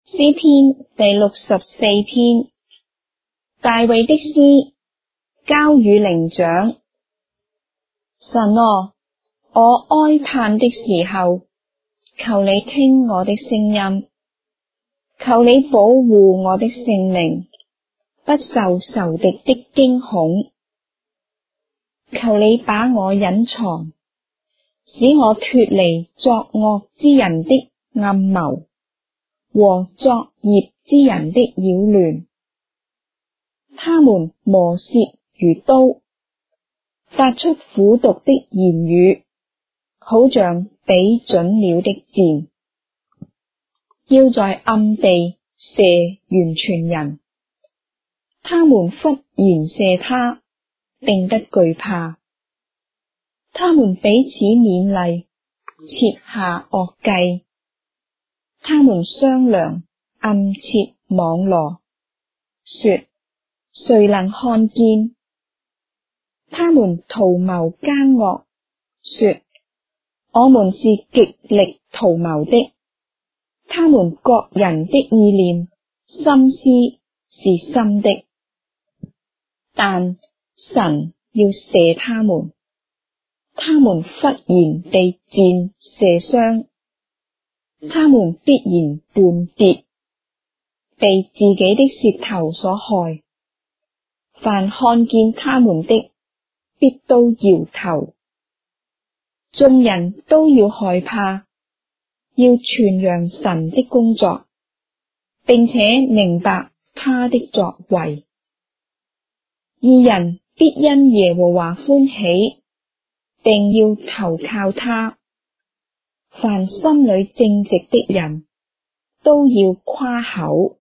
詩篇第64篇，大衛的詩，交與伶長。神啊，我哀嘆的時候，求你聽我的聲音，求你保護我的性命，不受仇敵的驚恐。求你把我隱藏，使我脫離作惡之人的暗謀和作孽之人的擾亂。他們磨舌如刀，發出苦毒的言語，好像比準了的箭，要在暗地射完全人。他們忽然射他，定得懼怕。他們彼此勉勵，設下惡計。他們商量，暗設網羅，說：誰能看見？他們圖謀奸惡，說：我們是極力圖謀的。他們各人的意念、心思是深的，但神要射他們。他們忽然被箭射傷，他們必然絆跌，被自己的舌頭所害。凡看見他們的，必都搖頭。眾人都要害怕，要傳揚神的工作，並且明白他的作為。義人必因耶和華歡喜，並要投靠他。凡心裏正直的人，都要誇口。